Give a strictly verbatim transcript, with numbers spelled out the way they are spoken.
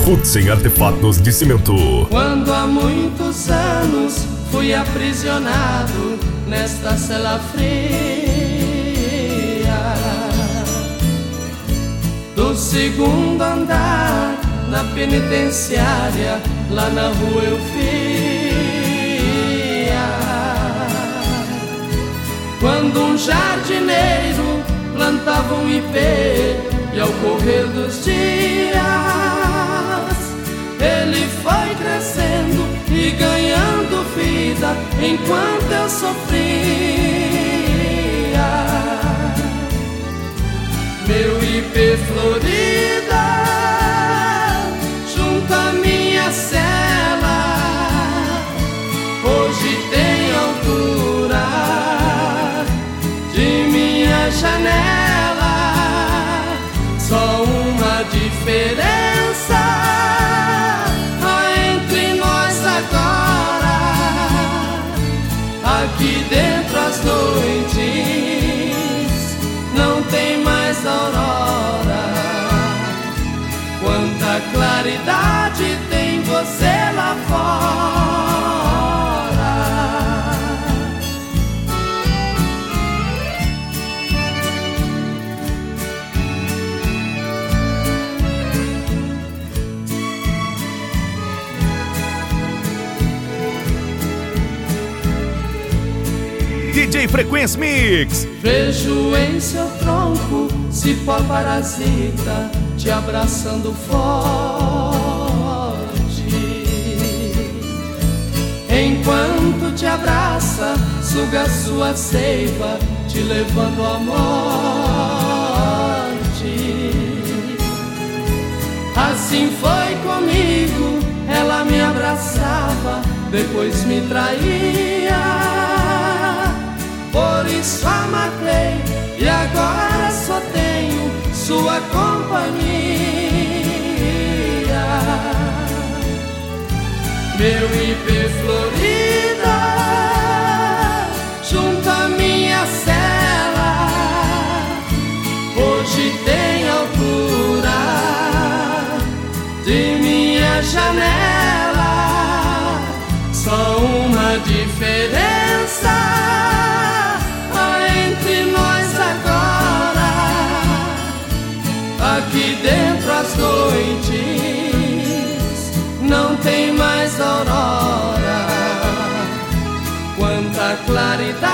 Futsem Artefatos de Cimento. Quando há muitos anos fui aprisionado nesta cela fria do segundo andar na penitenciária, lá na rua Eufia. Quando um jardineiro plantava um ipê e ao correr dos dias ele foi crescendo e ganhando vida enquanto eu sofria. Meu ipê florida junto à minha cela hoje tem altura de minha janela. Só uma diferença há entre nós agora. Aqui dentro as noites não tem mais aurora. Quanta claridade tem você lá fora. D J Frequência Mix. Vejo em seu tronco cipó parasita te abraçando forte. Enquanto te abraça, suga sua seiva, te levando à morte. Assim foi comigo, ela me abraçava, depois me traía. Por isso a matei e agora só tenho sua companhia. Meu ipê florida junto à minha cela hoje tem altura de minha janela. Só uma diferença aqui dentro as noites não tem mais aurora. Quanta claridade